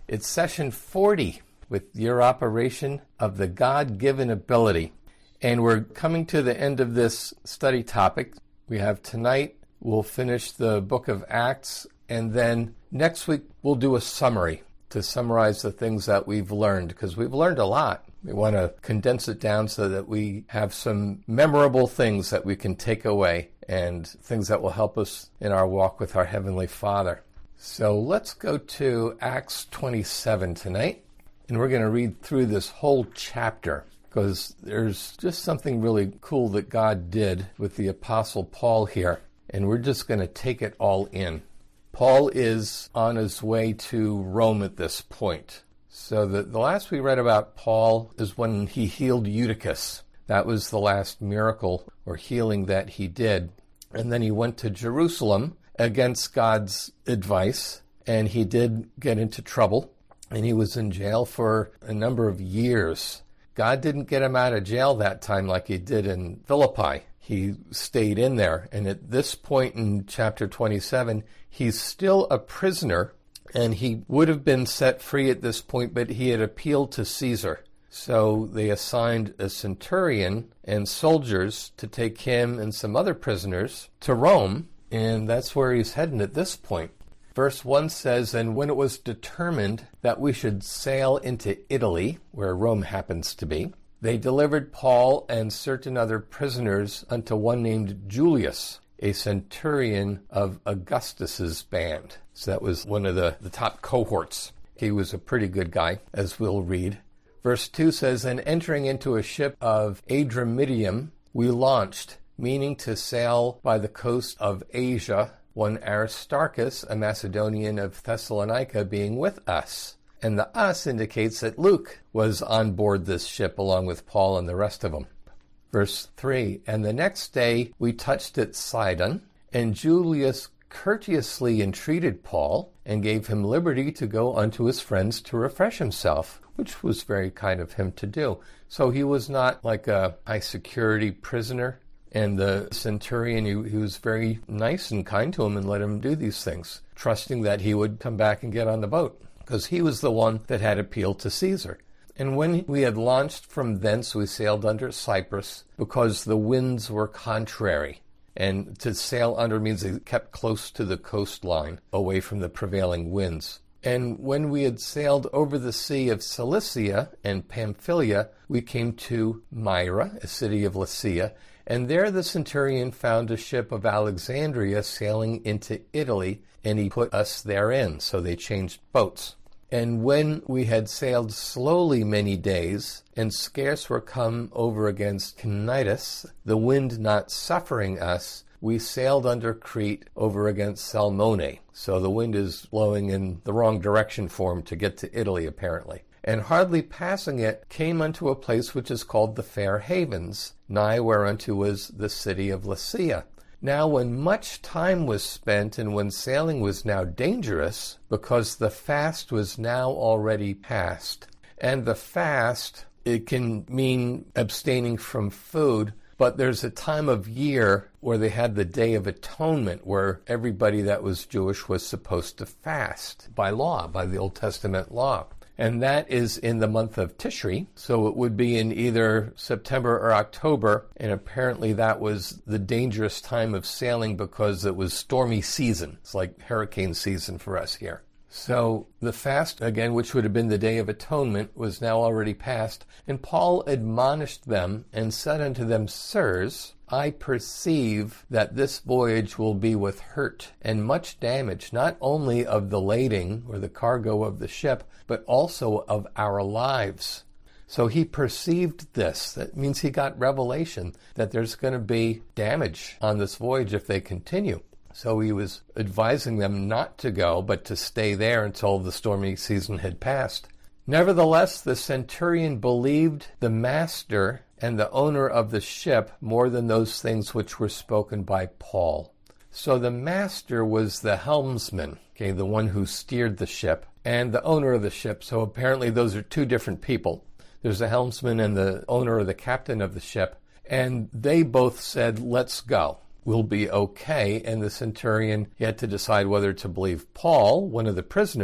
It's session 40 with your operation of the God-given ability. And we're coming to the end of this study topic. We have tonight, we'll finish the book of Acts, and then next week we'll do a summary to summarize the things that we've learned, because we've learned a lot. We want to condense it down so that we have some memorable things that we can take away and things that will help us in our walk with our Heavenly Father. So let's go to Acts 27 tonight, and we're going to read through this whole chapter because there's just something really cool that God did with the Apostle Paul here, and we're just going to take it all in. Paul is on his way to Rome at this point. So the last we read about Paul is when he healed Eutychus. That was the last miracle or healing that he did. And then he went to Jerusalem against God's advice, and he did get into trouble, and he was in jail for a number of years. God didn't get him out of jail that time like he did in Philippi. He stayed in there, and at this point in chapter 27, he's still a prisoner, and he would have been set free at this point, but he had appealed to Caesar. So they assigned a centurion and soldiers to take him and some other prisoners to Rome, and that's where he's heading at this point. Verse 1 says, "And when it was determined that we should sail into Italy," where Rome happens to be, "they delivered Paul and certain other prisoners unto one named Julius, a centurion of Augustus's band." So that was one of the top cohorts. He was a pretty good guy, as we'll read. Verse 2 says, "And entering into a ship of Adramyttium, we launched, meaning to sail by the coast of Asia, one Aristarchus, a Macedonian of Thessalonica, being with us." And the us indicates that Luke was on board this ship along with Paul and the rest of them. Verse 3, "And the next day we touched at Sidon, and Julius courteously entreated Paul, and gave him liberty to go unto his friends to refresh himself," which was very kind of him to do. So he was not like a high-security prisoner. And the centurion, he was very nice and kind to him and let him do these things, trusting that he would come back and get on the boat, because he was the one that had appealed to Caesar. "And when we had launched from thence, we sailed under Cyprus, because the winds were contrary." And to sail under means they kept close to the coastline, away from the prevailing winds. "And when we had sailed over the sea of Cilicia and Pamphylia, we came to Myra, a city of Lycia, and there the centurion found a ship of Alexandria sailing into Italy, and he put us therein." So they changed boats. "And when we had sailed slowly many days, and scarce were come over against Cnidus, the wind not suffering us, we sailed under Crete over against Salmone." So the wind is blowing in the wrong direction for him to get to Italy, apparently. "And hardly passing it, came unto a place which is called the Fair Havens, nigh whereunto was the city of Lycia. Now when much time was spent, and when sailing was now dangerous, because the fast was now already past." And the fast, it can mean abstaining from food, but there's a time of year where they had the Day of Atonement, where everybody that was Jewish was supposed to fast by law, by the Old Testament law. And that is in the month of Tishri, so it would be in either September or October, and apparently that was the dangerous time of sailing because it was stormy season. It's like hurricane season for us here. So the fast, again, which would have been the Day of Atonement, was now already past, and Paul admonished them and said unto them, "Sirs, I perceive that this voyage will be with hurt and much damage, not only of the lading or the cargo of the ship, but also of our lives." So he perceived this. That means he got revelation that there's going to be damage on this voyage if they continue. So he was advising them not to go, but to stay there until the stormy season had passed. "Nevertheless, the centurion believed the master and the owner of the ship more than those things which were spoken by Paul." So the master was the helmsman, the one who steered the ship, and the owner of the ship. So apparently those are two different people. There's the helmsman and the owner or the captain of the ship, and they both said, "Let's go. We'll be okay." And the centurion, he had to decide whether to believe Paul, one of the prisoners,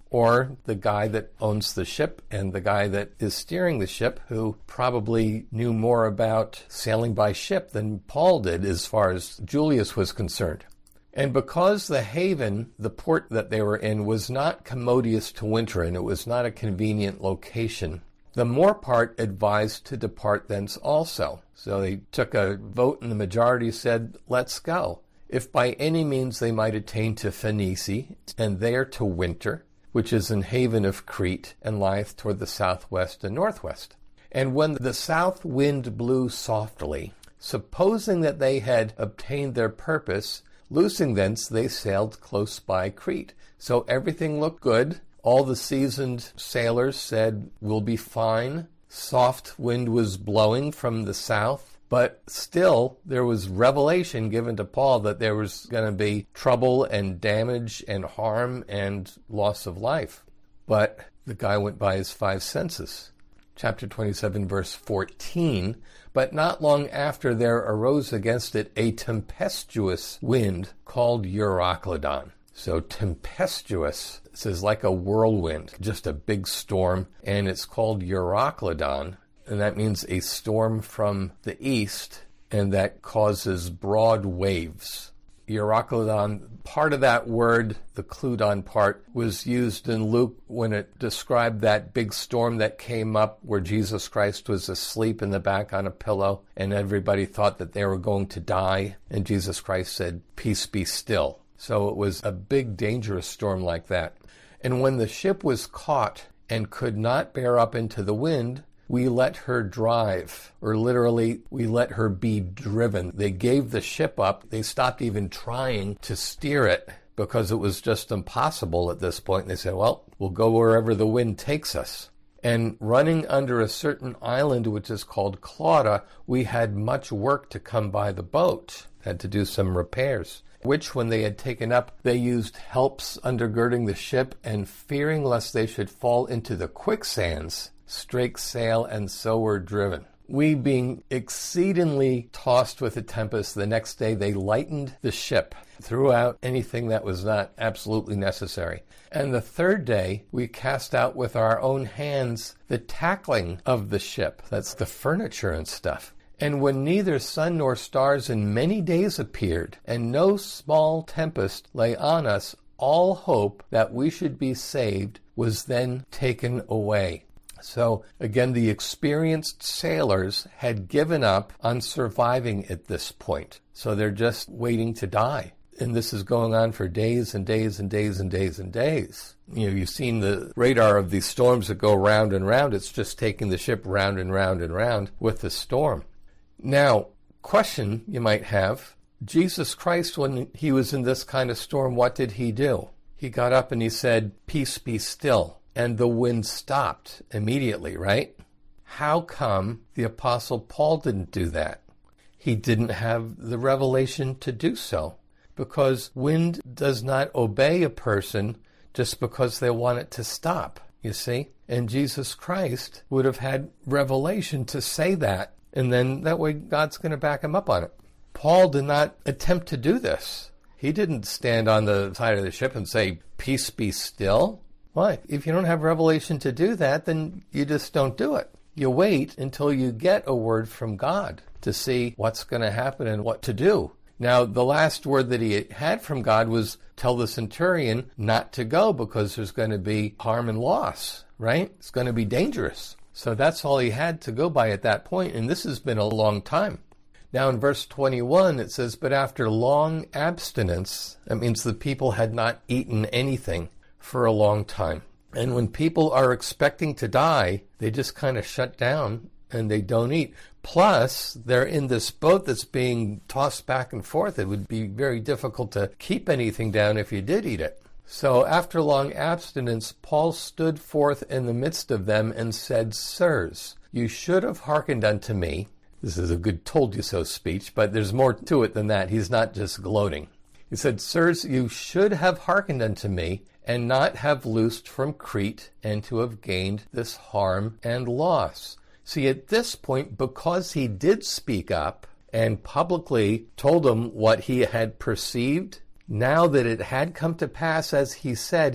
or the guy that owns the ship and the guy that is steering the ship, who probably knew more about sailing by ship than Paul did as far as Julius was concerned. And because the haven, the port that they were in, was not commodious to winter in, it was not a convenient location, the more part advised to depart thence also. So they took a vote and the majority said, let's go. If by any means they might attain to Phoenice, and there to winter, which is an haven of Crete, and lieth toward the southwest and northwest. And when the south wind blew softly, supposing that they had obtained their purpose, loosing thence they sailed close by Crete. So everything looked good. All the seasoned sailors said, we'll be fine. Soft wind was blowing from the south. But still, there was revelation given to Paul that there was going to be trouble and damage and harm and loss of life. But the guy went by his 5 senses. Chapter 27, verse 14. But not long after there arose against it a tempestuous wind called Euroclydon. So tempestuous, this is like a whirlwind, just a big storm, and it's called Euroclydon. And that means a storm from the east, and that causes broad waves. Euroclydon, part of that word, the Cludon part, was used in Luke when it described that big storm that came up where Jesus Christ was asleep in the back on a pillow, and everybody thought that they were going to die, and Jesus Christ said, peace be still. So it was a big, dangerous storm like that. And when the ship was caught and could not bear up into the wind, we let her drive, or literally, we let her be driven. They gave the ship up. They stopped even trying to steer it because it was just impossible at this point. And they said, well, we'll go wherever the wind takes us. And running under a certain island, which is called Clauda, we had much work to come by the boat, had to do some repairs, which when they had taken up, they used helps undergirding the ship, and fearing lest they should fall into the quicksands, strake sail, and so were driven. We, being exceedingly tossed with a tempest, the next day they lightened the ship, threw out anything that was not absolutely necessary. And the third day we cast out with our own hands the tackling of the ship. That's the furniture and stuff. And when neither sun nor stars in many days appeared, and no small tempest lay on us, all hope that we should be saved was then taken away. So, again, the experienced sailors had given up on surviving at this point. So they're just waiting to die. And this is going on for days and days and days and days and days. You know, you've seen the radar of these storms that go round and round. It's just taking the ship round and round and round with the storm. Now, question you might have, Jesus Christ, when he was in this kind of storm, what did he do? He got up and he said, peace be still. And the wind stopped immediately, right? How come the Apostle Paul didn't do that? He didn't have the revelation to do so, because wind does not obey a person just because they want it to stop, you see? And Jesus Christ would have had revelation to say that, and then that way God's going to back him up on it. Paul did not attempt to do this. He didn't stand on the side of the ship and say, peace be still. Why? If you don't have revelation to do that, then you just don't do it. You wait until you get a word from God to see what's going to happen and what to do. Now, the last word that he had from God was tell the centurion not to go because there's going to be harm and loss, right? It's going to be dangerous. So that's all he had to go by at that point, and this has been a long time. Now in verse 21 it says, but after long abstinence, that means the people had not eaten anything for a long time. And when people are expecting to die, they just kind of shut down and they don't eat. Plus, they're in this boat that's being tossed back and forth. It would be very difficult to keep anything down if you did eat it. So after long abstinence, Paul stood forth in the midst of them and said, sirs, you should have hearkened unto me. This is a good told you so speech, but there's more to it than that. He's not just gloating. He said, sirs, you should have hearkened unto me, and not have loosed from Crete, and to have gained this harm and loss. See, at this point, because he did speak up and publicly told them what he had perceived, now that it had come to pass as he said,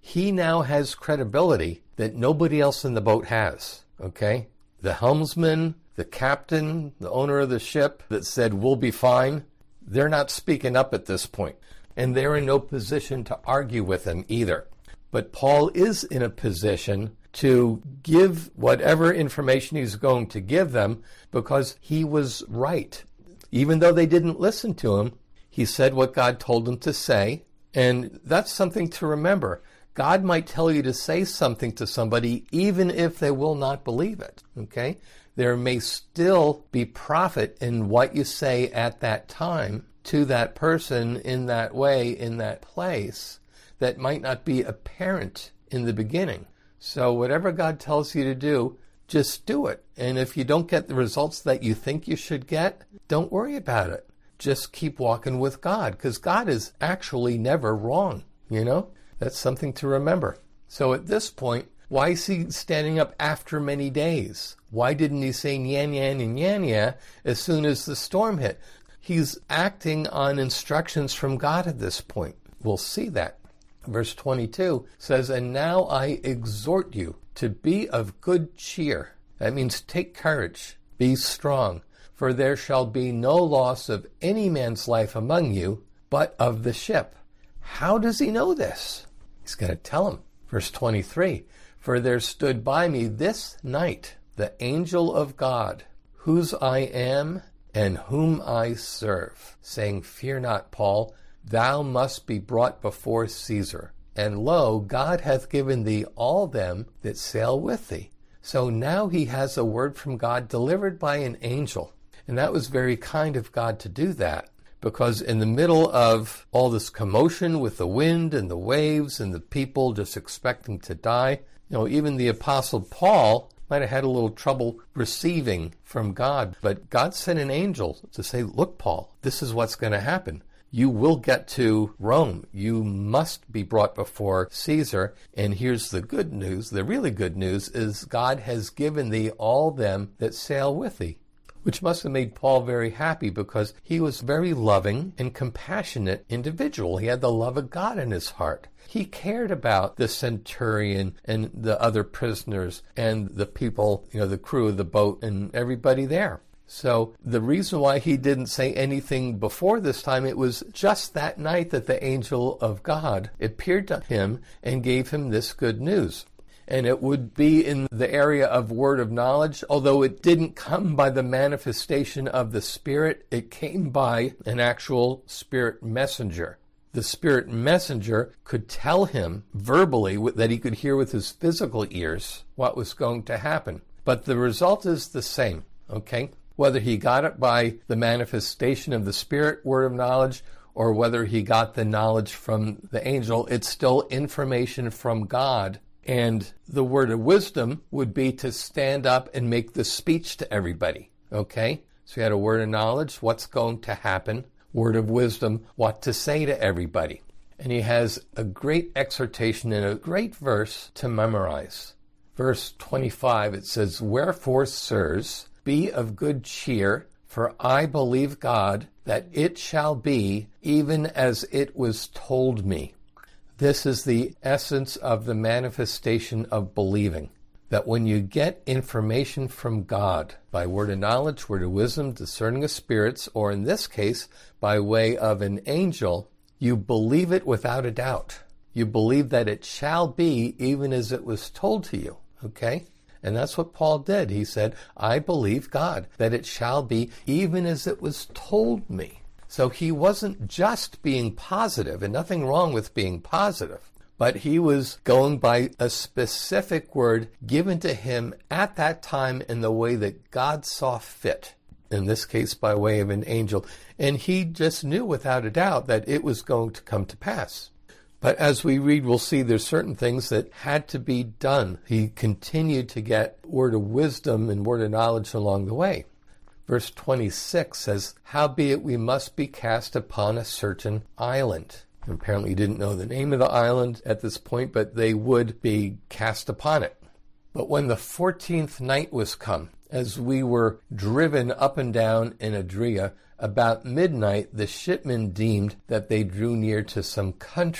he now has credibility that nobody else in the boat has, okay? The helmsman, the captain, the owner of the ship that said, we'll be fine, they're not speaking up at this point. And they're in no position to argue with him either. But Paul is in a position to give whatever information he's going to give them because he was right. Even though they didn't listen to him, he said what God told him to say. And that's something to remember. God might tell you to say something to somebody even if they will not believe it, okay? There may still be profit in what you say at that time to that person in that way, in that place, that might not be apparent in the beginning. So whatever God tells you to do, just do it. And if you don't get the results that you think you should get, don't worry about it. Just keep walking with God, because God is actually never wrong, you know? That's something to remember. So at this point, why is he standing up after many days? Why didn't he say nyan, nyan, and nyan, nyan as soon as the storm hit? He's acting on instructions from God at this point. We'll see that. Verse 22 says, and now I exhort you to be of good cheer. That means take courage, be strong, for there shall be no loss of any man's life among you, but of the ship. How does he know this? He's going to tell him. Verse 23, for there stood by me this night the angel of God, whose I am and whom I serve, saying, fear not, Paul, thou must be brought before Caesar. And lo, God hath given thee all them that sail with thee. So now he has a word from God delivered by an angel. And that was very kind of God to do that, because in the middle of all this commotion with the wind and the waves and the people just expecting to die, even the Apostle Paul might have had a little trouble receiving from God. But God sent an angel to say, look, Paul, this is what's going to happen. You will get to Rome. You must be brought before Caesar. And here's the good news. The really good news is God has given thee all them that sail with thee, which must have made Paul very happy because he was a very loving and compassionate individual. He had the love of God in his heart. He cared about the centurion and the other prisoners and the people, the crew of the boat and everybody there. So the reason why he didn't say anything before this time, it was just that night that the angel of God appeared to him and gave him this good news. And it would be in the area of word of knowledge, although it didn't come by the manifestation of the Spirit, it came by an actual Spirit messenger. The Spirit messenger could tell him verbally that he could hear with his physical ears what was going to happen. But the result is the same, okay? Whether he got it by the manifestation of the Spirit, word of knowledge, or whether he got the knowledge from the angel, it's still information from God. And the word of wisdom would be to stand up and make the speech to everybody, okay? So you had a word of knowledge, what's going to happen. Word of wisdom, what to say to everybody. And he has a great exhortation and a great verse to memorize. Verse 25, it says, wherefore, sirs, be of good cheer, for I believe God that it shall be even as it was told me. This is the essence of the manifestation of believing. That when you get information from God by word of knowledge, word of wisdom, discerning of spirits, or in this case, by way of an angel, you believe it without a doubt. You believe that it shall be even as it was told to you, okay? And that's what Paul did. He said, I believe God, that it shall be even as it was told me. So he wasn't just being positive, and nothing wrong with being positive, but he was going by a specific word given to him at that time in the way that God saw fit, in this case by way of an angel. And he just knew without a doubt that it was going to come to pass. But as we read, we'll see there's certain things that had to be done. He continued to get word of wisdom and word of knowledge along the way. Verse 26 says, howbeit we must be cast upon a certain island. And apparently he didn't know the name of the island at this point, but they would be cast upon it. But when the 14th night was come, as we were driven up and down in Adria, about midnight the shipmen deemed that they drew near to some country.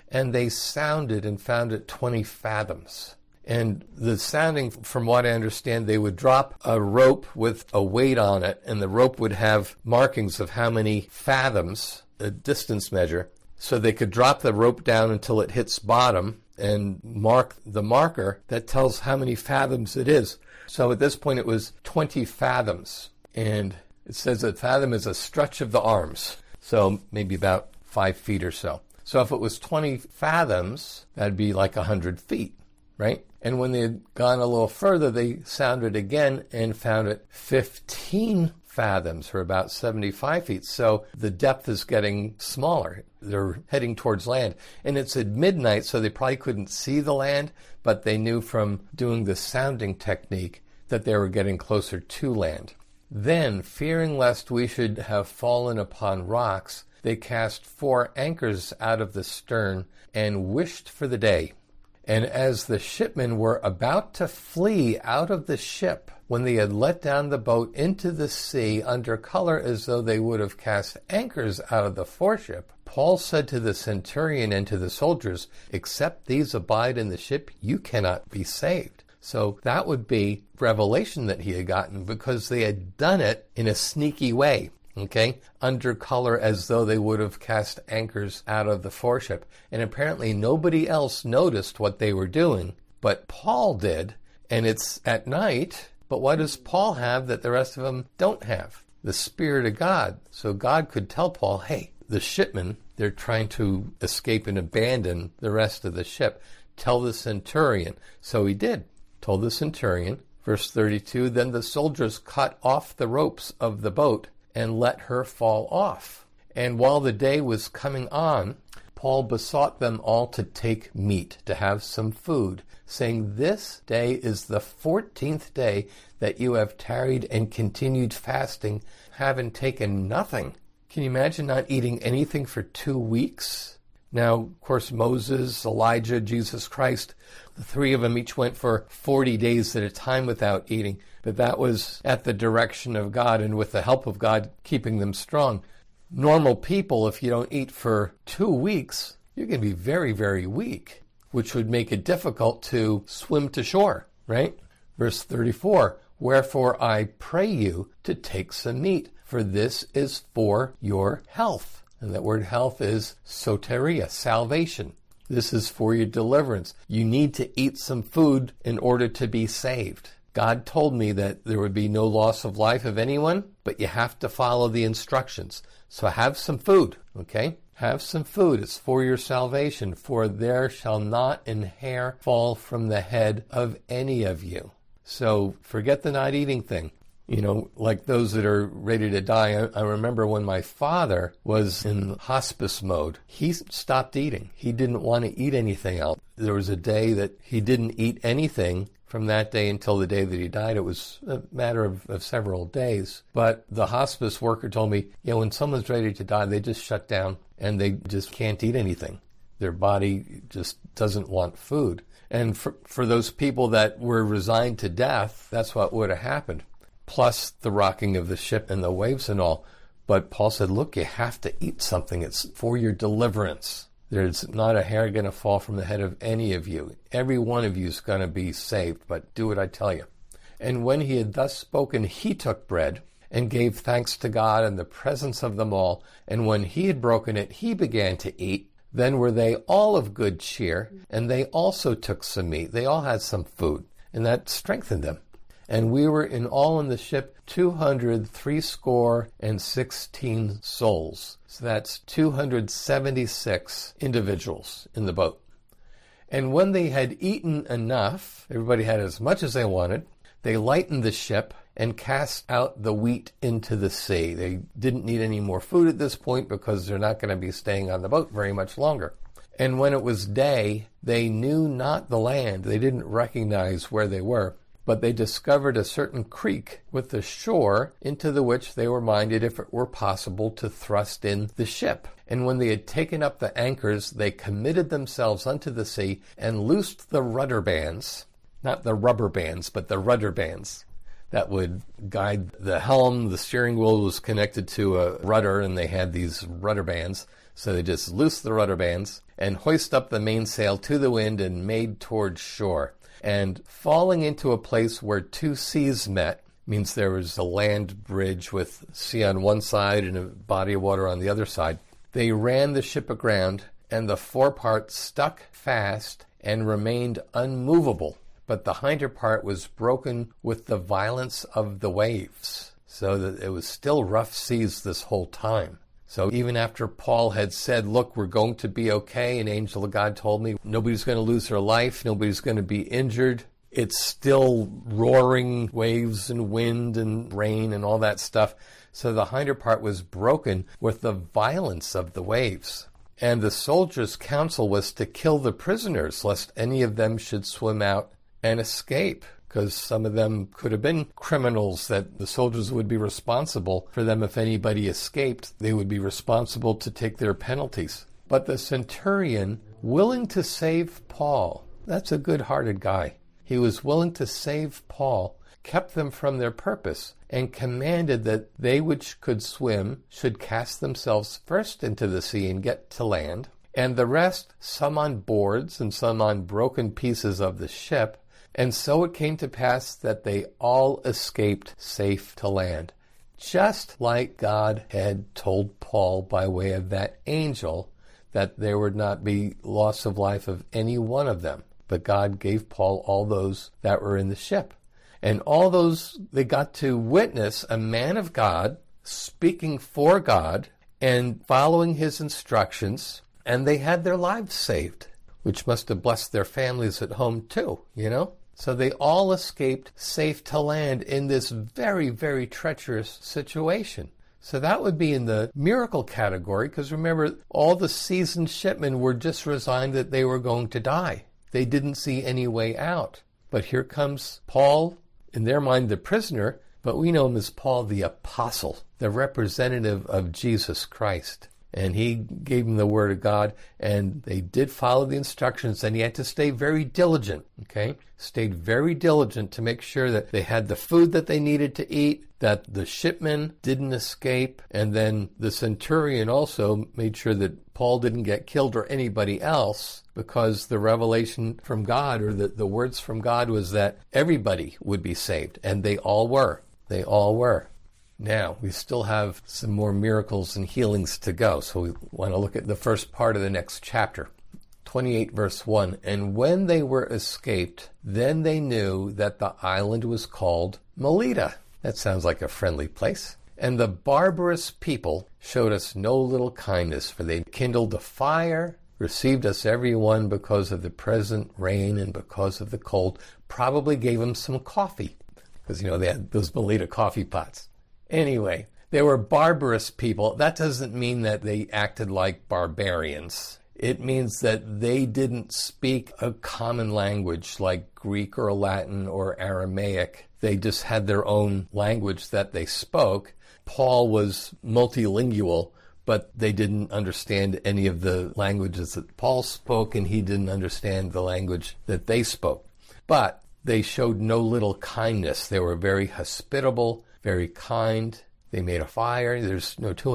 and they sounded and found it 20 fathoms. And the sounding, from what I understand, they would drop a rope with a weight on it, and the rope would have markings of how many fathoms, a distance measure, so they could drop the rope down until it hits bottom and mark the marker that tells how many fathoms it is. So at this point it was 20 fathoms, and it says a fathom is a stretch of the arms, so maybe about 5 feet or so. So if it was 20 fathoms, that'd be like 100 feet, right? And when they had gone a little further, they sounded again and found it 15 fathoms, or about 75 feet. So the depth is getting smaller. They're heading towards land. And it's at midnight, so they probably couldn't see the land, but they knew from doing the sounding technique that they were getting closer to land. Then, fearing lest we should have fallen upon rocks, they cast 4 anchors out of the stern and wished for the day. And as the shipmen were about to flee out of the ship, when they had let down the boat into the sea under color as though they would have cast anchors out of the foreship, Paul said to the centurion and to the soldiers, "Except these abide in the ship, you cannot be saved." So that would be revelation that he had gotten, because they had done it in a sneaky way. Okay, under color as though they would have cast anchors out of the foreship. And apparently nobody else noticed what they were doing, but Paul did, and it's at night. But what does Paul have that the rest of them don't have? The Spirit of God. So God could tell Paul, hey, the shipmen, they're trying to escape and abandon the rest of the ship. Tell the centurion. So he did. Told the centurion. Verse 32, then the soldiers cut off the ropes of the boat and let her fall off. And while the day was coming on, Paul besought them all to take meat, to have some food, saying, "This day is the 14th day that you have tarried and continued fasting, having taken nothing." Can you imagine not eating anything for 2 weeks? Now, of course, Moses, Elijah, Jesus Christ, the 3 of them each went for 40 days at a time without eating. But that was at the direction of God and with the help of God keeping them strong. Normal people, if you don't eat for 2 weeks, you're going to be very, very weak, which would make it difficult to swim to shore, right? Verse 34, wherefore I pray you to take some meat, for this is for your health. And that word health is soteria, salvation. This is for your deliverance. You need to eat some food in order to be saved. God told me that there would be no loss of life of anyone, but you have to follow the instructions. So have some food, okay? Have some food. It's for your salvation. For there shall not an hair fall from the head of any of you. So forget the not eating thing. You know, like those that are ready to die. I remember when my father was in hospice mode, he stopped eating. He didn't want to eat anything else. There was a day that he didn't eat anything. From that day until the day that he died, it was a matter of several days. But the hospice worker told me, when someone's ready to die, they just shut down and they just can't eat anything. Their body just doesn't want food. And for those people that were resigned to death, that's what would have happened. Plus the rocking of the ship and the waves and all. But Paul said, look, you have to eat something. It's for your deliverance. There's not a hair going to fall from the head of any of you. Every one of you is going to be saved, but do what I tell you. And when he had thus spoken, he took bread and gave thanks to God in the presence of them all. And when he had broken it, he began to eat. Then were they all of good cheer, and they also took some meat. They all had some food, and that strengthened them. And we were in all in the ship 216 souls. So that's 276 individuals in the boat. And when they had eaten enough, everybody had as much as they wanted, they lightened the ship and cast out the wheat into the sea. They didn't need any more food at this point because they're not going to be staying on the boat very much longer. And when it was day, they knew not the land. They didn't recognize where they were. But they discovered a certain creek with the shore, into the which they were minded, if it were possible, to thrust in the ship. And when they had taken up the anchors, they committed themselves unto the sea, and loosed the rudder bands, not the rubber bands, but the rudder bands that would guide the helm. The steering wheel was connected to a rudder, and they had these rudder bands. So they just loosed the rudder bands and hoist up the mainsail to the wind and made toward shore. And falling into a place where two seas met means there was a land bridge with sea on one side and a body of water on the other side. They ran the ship aground, and the forepart stuck fast and remained unmovable, but the hinder part was broken with the violence of the waves, so that it was still rough seas this whole time. So even after Paul had said, look, we're going to be okay, an angel of God told me nobody's going to lose their life, nobody's going to be injured, it's still roaring waves and wind and rain and all that stuff. So the hinder part was broken with the violence of the waves. And the soldiers' counsel was to kill the prisoners, lest any of them should swim out and escape, because some of them could have been criminals that the soldiers would be responsible for them. If anybody escaped, they would be responsible to take their penalties. But the centurion, willing to save Paul, that's a good-hearted guy. He was willing to save Paul, kept them from their purpose, and commanded that they which could swim should cast themselves first into the sea and get to land, and the rest, some on boards and some on broken pieces of the ship. And so it came to pass that they all escaped safe to land, just like God had told Paul by way of that angel that there would not be loss of life of any one of them. But God gave Paul all those that were in the ship. And all those, they got to witness a man of God speaking for God and following his instructions, and they had their lives saved, which must have blessed their families at home too, you know? So they all escaped safe to land in this very, very treacherous situation. So that would be in the miracle category, because remember, all the seasoned shipmen were just resigned that they were going to die. They didn't see any way out. But here comes Paul, in their mind the prisoner, but we know him as Paul the apostle, the representative of Jesus Christ. And he gave them the word of God, and they did follow the instructions, and he had to stay very diligent, okay? Stayed very diligent to make sure that they had the food that they needed to eat, that the shipmen didn't escape, and then the centurion also made sure that Paul didn't get killed or anybody else, because the revelation from God, or the words from God, was that everybody would be saved, and they all were. They all were. Now, we still have some more miracles and healings to go, so we want to look at the first part of the next chapter. 28 verse 1, And when they were escaped, then they knew that the island was called Melita. That sounds like a friendly place. And the barbarous people showed us no little kindness, for they kindled a fire, received us every one because of the present rain and because of the cold, probably gave them some coffee, because, you know, they had those Melita coffee pots. Anyway, they were barbarous people. That doesn't mean that they acted like barbarians. It means that they didn't speak a common language like Greek or Latin or Aramaic. They just had their own language that they spoke. Paul was multilingual, but they didn't understand any of the languages that Paul spoke, and he didn't understand the language that they spoke. But they showed no little kindness. They were very hospitable, very kind. They made a fire. There's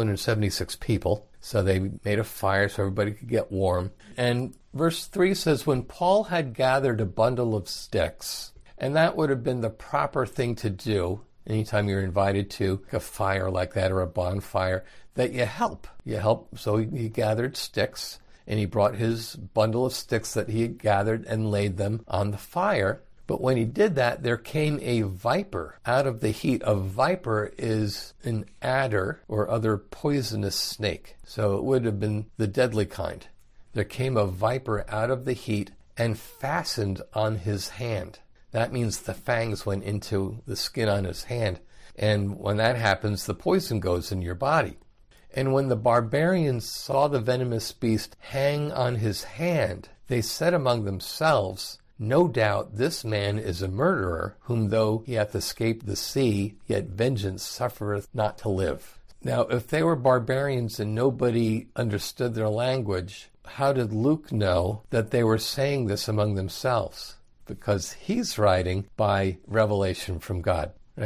276 people. So they made a fire so everybody could get warm. And verse 3 says, When Paul had gathered a bundle of sticks, and that would have been the proper thing to do anytime you're invited to a fire like that or a bonfire, that you help. You help. So he gathered sticks, and he brought his bundle of sticks that he had gathered and laid them on the fire. But when he did that, there came a viper out of the heat. A viper is an adder or other poisonous snake. So it would have been the deadly kind. There came a viper out of the heat and fastened on his hand. That means the fangs went into the skin on his hand. And when that happens, the poison goes in your body. And when the barbarians saw the venomous beast hang on his hand, they said among themselves, No doubt this man is a murderer, whom though he hath escaped the sea, yet vengeance suffereth not to live. Now, if they were barbarians and nobody understood their language, how did Luke know that they were saying this among themselves? Because he's writing by revelation from God, right?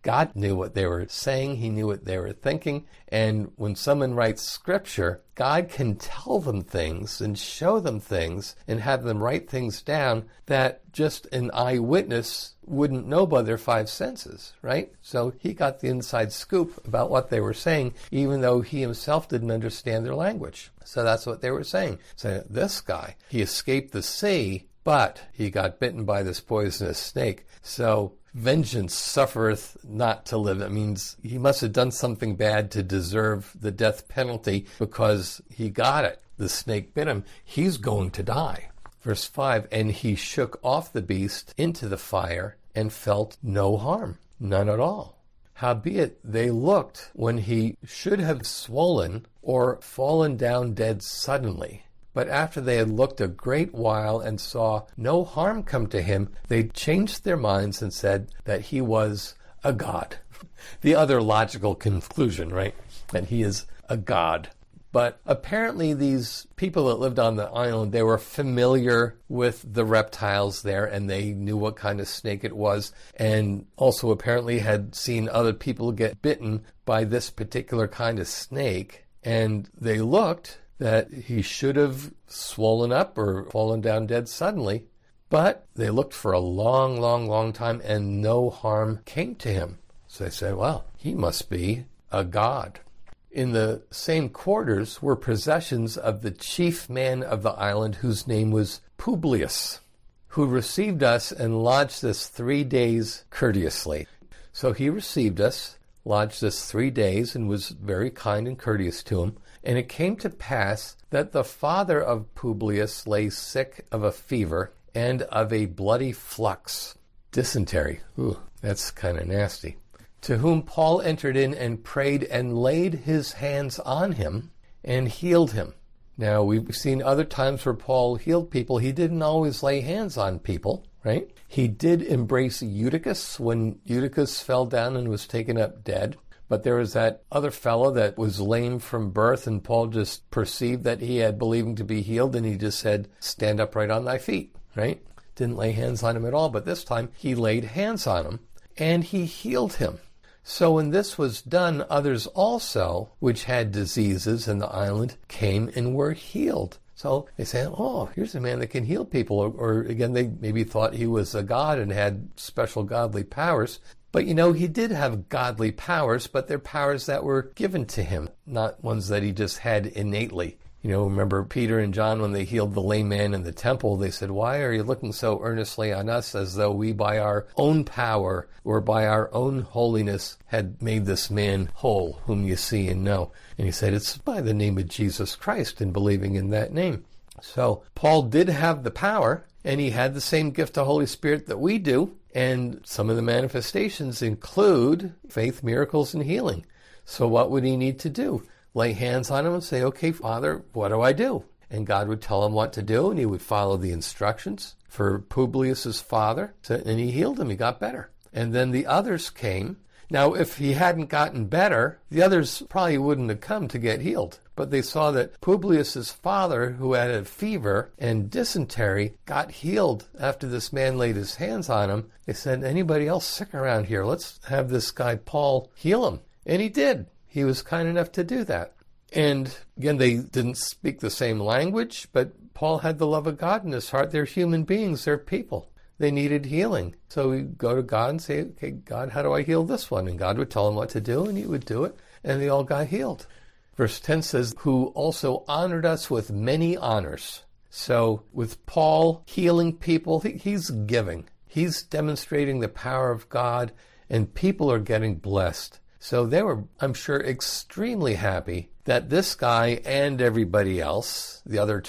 God knew what they were saying. He knew what they were thinking. And when someone writes scripture, God can tell them things and show them things and have them write things down that just an eyewitness wouldn't know by their five senses, right? So he got the inside scoop about what they were saying, even though he himself didn't understand their language. So that's what they were saying. So this guy, he escaped the sea, but he got bitten by this poisonous snake. So vengeance suffereth not to live. That means he must have done something bad to deserve the death penalty because he got it. The snake bit him. He's going to die. Verse 5, and he shook off the beast into the fire and felt no harm, none at all. Howbeit they looked when he should have swollen or fallen down dead suddenly. But after they had looked a great while and saw no harm come to him, they changed their minds and said that he was a god. The other logical conclusion, right? That he is a god. But apparently these people that lived on the island, they were familiar with the reptiles there, and they knew what kind of snake it was, and also apparently had seen other people get bitten by this particular kind of snake. And they looked that he should have swollen up or fallen down dead suddenly, but they looked for a long, long, long time, and no harm came to him. So they said, well, he must be a god. In the same quarters were possessions of the chief man of the island, whose name was Publius, who received us and lodged us 3 days courteously. So he received us, lodged us 3 days, and was very kind and courteous to him. And it came to pass that the father of Publius lay sick of a fever and of a bloody flux. Dysentery. Ooh, that's kind of nasty. To whom Paul entered in and prayed and laid his hands on him and healed him. Now, we've seen other times where Paul healed people. He didn't always lay hands on people, right? He did embrace Eutychus when Eutychus fell down and was taken up dead. But there was that other fellow that was lame from birth, and Paul just perceived that he had believing to be healed, and he just said, stand upright on thy feet, right? Didn't lay hands on him at all, but this time he laid hands on him, and he healed him. So when this was done, others also, which had diseases in the island, came and were healed. So they say, oh, here's a man that can heal people. Or again, they maybe thought he was a god and had special godly powers. But he did have godly powers, but they're powers that were given to him, not ones that he just had innately. Remember Peter and John, when they healed the lame man in the temple, they said, why are you looking so earnestly on us, as though we by our own power or by our own holiness had made this man whole, whom you see and know? And he said, it's by the name of Jesus Christ and believing in that name. So Paul did have the power, and he had the same gift of Holy Spirit that we do. And some of the manifestations include faith, miracles, and healing. So what would he need to do? Lay hands on him and say, okay, Father, what do I do? And God would tell him what to do, and he would follow the instructions for Publius's father, and he healed him. He got better. And then the others came. Now, if he hadn't gotten better, the others probably wouldn't have come to get healed. But they saw that Publius's father, who had a fever and dysentery, got healed after this man laid his hands on him. They said, anybody else sick around here? Let's have this guy Paul heal him. And he did. He was kind enough to do that. And again, they didn't speak the same language, but Paul had the love of God in his heart. They're human beings. They're people. They needed healing. So he'd go to God and say, okay, God, how do I heal this one? And God would tell him what to do, and he would do it. And they all got healed. Verse 10 says, who also honored us with many honors. So with Paul healing people, he's giving. He's demonstrating the power of God, and people are getting blessed. So they were, I'm sure, extremely happy that this guy and everybody else, the other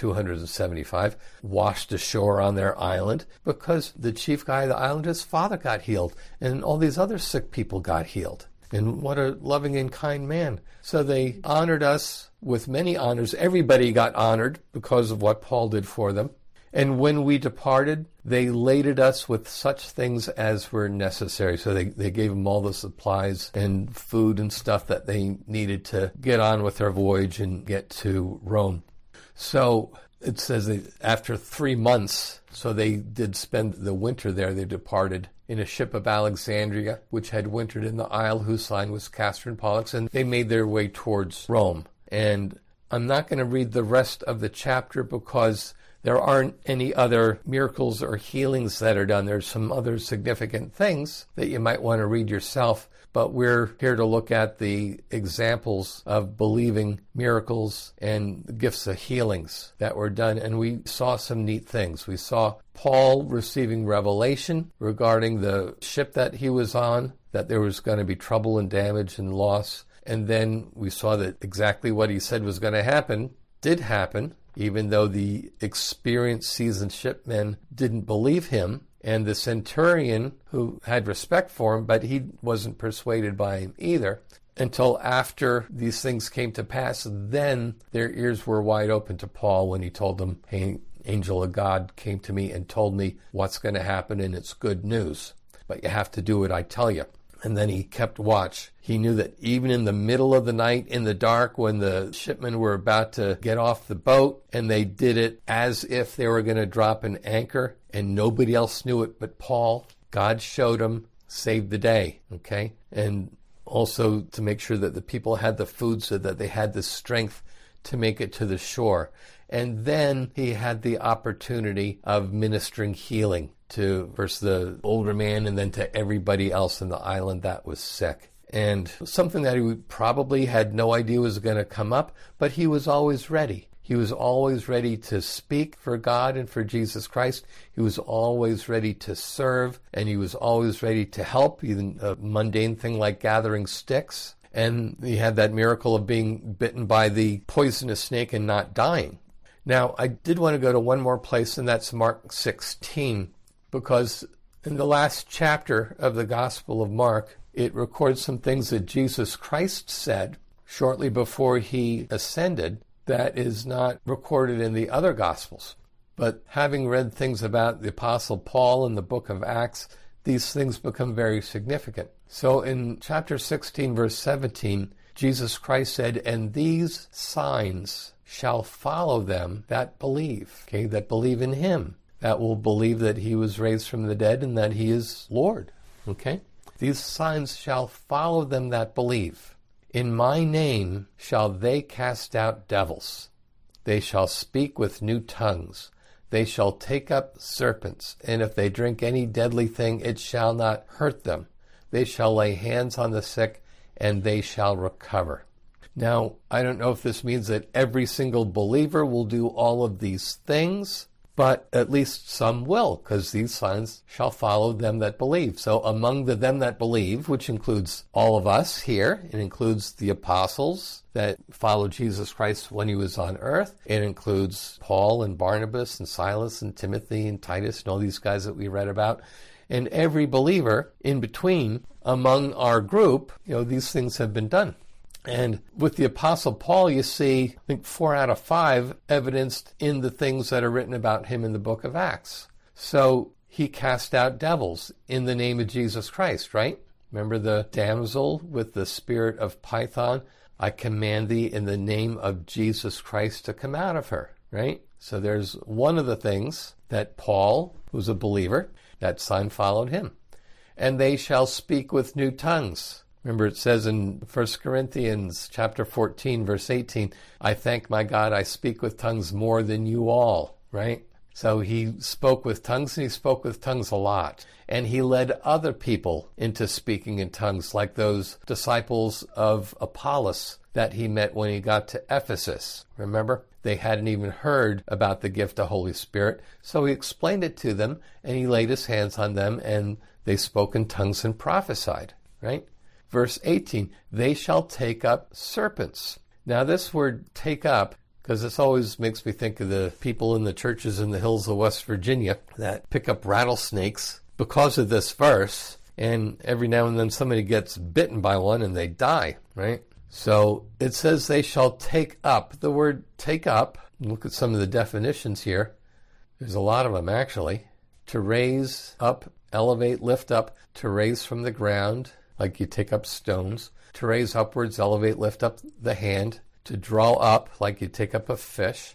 275, washed ashore on their island, because the chief guy of the island, his father, got healed, and all these other sick people got healed. And what a loving and kind man. So they honored us with many honors. Everybody got honored because of what Paul did for them. And when we departed, they laded us with such things as were necessary. So they gave them all the supplies and food and stuff that they needed to get on with their voyage and get to Rome. So it says that after 3 months, so they did spend the winter there, they departed in a ship of Alexandria, which had wintered in the isle whose sign was Castor and Pollux, and they made their way towards Rome. And I'm not going to read the rest of the chapter because there aren't any other miracles or healings that are done. There's some other significant things that you might want to read yourself, but we're here to look at the examples of believing miracles and gifts of healings that were done, and we saw some neat things. We saw Paul receiving revelation regarding the ship that he was on, that there was going to be trouble and damage and loss, and then we saw that exactly what he said was going to happen did happen, even though the experienced, seasoned shipmen didn't believe him. And the centurion, who had respect for him, but he wasn't persuaded by him either, until after these things came to pass, then their ears were wide open to Paul when he told them, hey, angel of God came to me and told me what's going to happen, and it's good news. But you have to do what I tell you. And then he kept watch. He knew that even in the middle of the night, in the dark, when the shipmen were about to get off the boat, and they did it as if they were going to drop an anchor, and nobody else knew it but Paul, God showed him, saved the day, okay? And also to make sure that the people had the food so that they had the strength to make it to the shore. And then he had the opportunity of ministering healing to first the older man and then to everybody else in the island that was sick. And something that he probably had no idea was going to come up, but he was always ready. He was always ready to speak for God and for Jesus Christ. He was always ready to serve, and he was always ready to help, even a mundane thing like gathering sticks. And he had that miracle of being bitten by the poisonous snake and not dying. Now, I did want to go to one more place, and that's Mark 16, because in the last chapter of the Gospel of Mark, it records some things that Jesus Christ said shortly before he ascended that is not recorded in the other Gospels. But having read things about the Apostle Paul in the book of Acts, these things become very significant. So in chapter 16, verse 17, Jesus Christ said, "And these signs shall follow them that believe," okay, that believe in him, that will believe that he was raised from the dead and that he is Lord, okay? "These signs shall follow them that believe. In my name shall they cast out devils. They shall speak with new tongues. They shall take up serpents, and if they drink any deadly thing, it shall not hurt them. They shall lay hands on the sick, and they shall recover." Now, I don't know if this means that every single believer will do all of these things, but at least some will, because these signs shall follow them that believe. So among them that believe, which includes all of us here, it includes the apostles that followed Jesus Christ when he was on earth. It includes Paul and Barnabas and Silas and Timothy and Titus and all these guys that we read about. And every believer in between among our group, these things have been done. And with the Apostle Paul, you see, I think 4 out of 5 evidenced in the things that are written about him in the book of Acts. So he cast out devils in the name of Jesus Christ, right? Remember the damsel with the spirit of Python? "I command thee in the name of Jesus Christ to come out of her," right? So there's one of the things that Paul, who's a believer, that sign followed him. "And they shall speak with new tongues." Remember, it says in 1 Corinthians chapter 14, verse 18, "I thank my God I speak with tongues more than you all," right? So he spoke with tongues, and he spoke with tongues a lot. And he led other people into speaking in tongues, like those disciples of Apollos that he met when he got to Ephesus. Remember? They hadn't even heard about the gift of Holy Spirit. So he explained it to them, and he laid his hands on them, and they spoke in tongues and prophesied, right? Verse 18, "They shall take up serpents." Now this word "take up," because this always makes me think of the people in the churches in the hills of West Virginia that pick up rattlesnakes because of this verse, and every now and then somebody gets bitten by one and they die, right? So it says they shall take up. The word "take up," look at some of the definitions here. There's a lot of them actually. To raise up, elevate, lift up, to raise from the ground, like you take up stones, to raise upwards, elevate, lift up the hand, to draw up, like you take up a fish,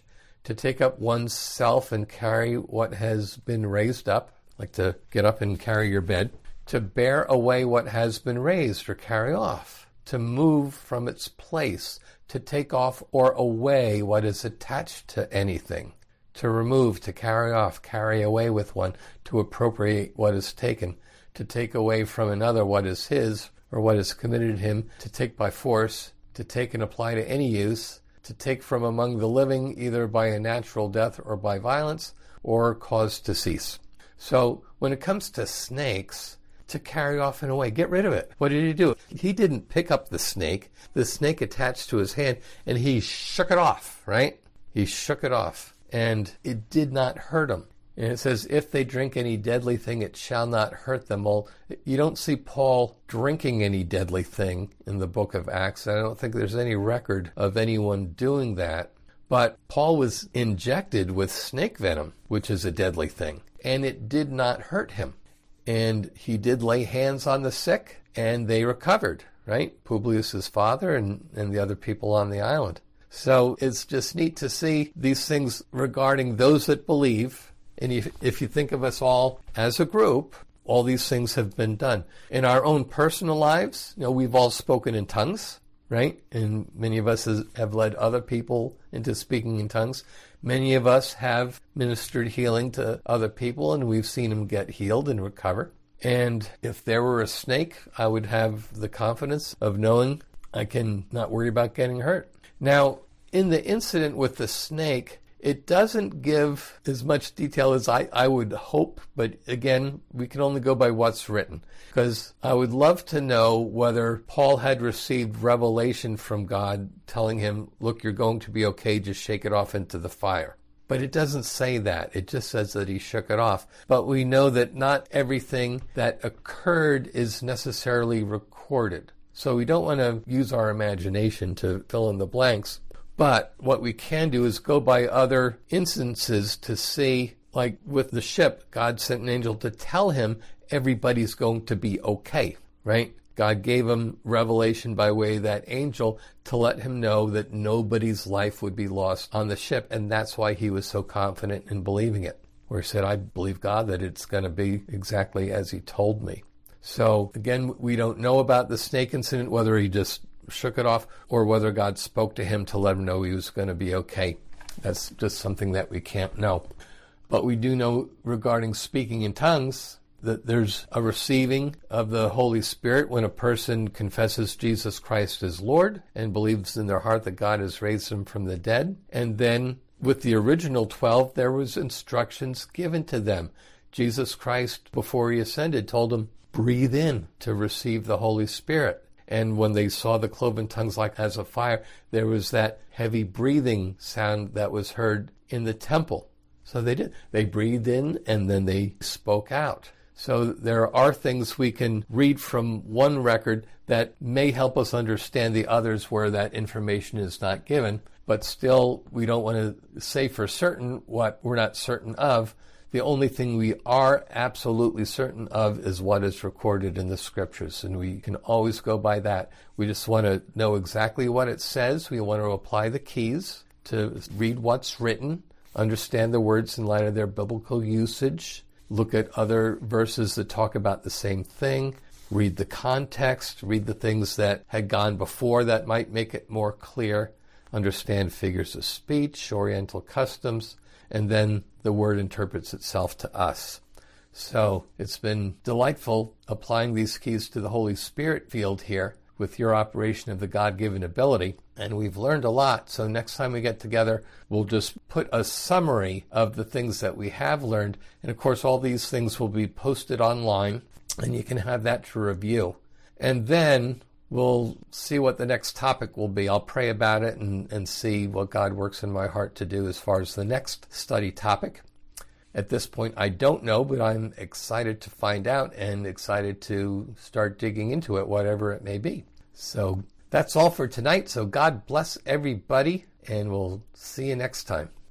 to take up one's self and carry what has been raised up, like to get up and carry your bed, to bear away what has been raised or carry off, to move from its place, to take off or away what is attached to anything, to remove, to carry off, carry away with one, to appropriate what is taken, to take away from another what is his or what is committed to him, to take by force, to take and apply to any use, to take from among the living either by a natural death or by violence, or cause to cease. So when it comes to snakes, to carry off and away, get rid of it. What did he do? He didn't pick up the snake attached to his hand, and he shook it off, right? He shook it off, and it did not hurt him. And it says, if they drink any deadly thing, it shall not hurt them. Well, you don't see Paul drinking any deadly thing in the book of Acts. I don't think there's any record of anyone doing that. But Paul was injected with snake venom, which is a deadly thing, and it did not hurt him. And he did lay hands on the sick, and they recovered, right? Publius' father and the other people on the island. So it's just neat to see these things regarding those that believe. And if you think of us all as a group, all these things have been done. In our own personal lives, we've all spoken in tongues, right? And many of us have led other people into speaking in tongues. Many of us have ministered healing to other people, and we've seen them get healed and recover. And if there were a snake, I would have the confidence of knowing I can not worry about getting hurt. Now, in the incident with the snake, it doesn't give as much detail as I would hope, but again, we can only go by what's written. Because I would love to know whether Paul had received revelation from God telling him, look, you're going to be okay, just shake it off into the fire. But it doesn't say that. It just says that he shook it off. But we know that not everything that occurred is necessarily recorded. So we don't want to use our imagination to fill in the blanks. But what we can do is go by other instances to see, like with the ship, God sent an angel to tell him everybody's going to be okay, right? God gave him revelation by way of that angel to let him know that nobody's life would be lost on the ship. And that's why he was so confident in believing it, where he said, I believe God that it's going to be exactly as he told me. So again, we don't know about the snake incident, whether he just shook it off or whether God spoke to him to let him know he was going to be okay. That's just something that we can't know. But we do know regarding speaking in tongues that there's a receiving of the Holy Spirit when a person confesses Jesus Christ as Lord and believes in their heart that God has raised him from the dead. And then with the original 12, there was instructions given to them. Jesus Christ, before he ascended, told them, breathe in to receive the Holy Spirit. And when they saw the cloven tongues like as of fire, there was that heavy breathing sound that was heard in the temple. So they did. They breathed in and then they spoke out. So there are things we can read from one record that may help us understand the others where that information is not given. But still, we don't want to say for certain what we're not certain of. The only thing we are absolutely certain of is what is recorded in the scriptures, and we can always go by that. We just want to know exactly what it says. We want to apply the keys to read what's written, understand the words in light of their biblical usage, look at other verses that talk about the same thing, read the context, read the things that had gone before that might make it more clear, understand figures of speech, Oriental customs, and then the word interprets itself to us. So it's been delightful applying these keys to the Holy Spirit field here with your operation of the God-given ability. And we've learned a lot. So next time we get together, we'll just put a summary of the things that we have learned. And of course, all these things will be posted online, and you can have that to review. And then we'll see what the next topic will be. I'll pray about it and see what God works in my heart to do as far as the next study topic. At this point, I don't know, but I'm excited to find out and excited to start digging into it, whatever it may be. So that's all for tonight. So God bless everybody, and we'll see you next time.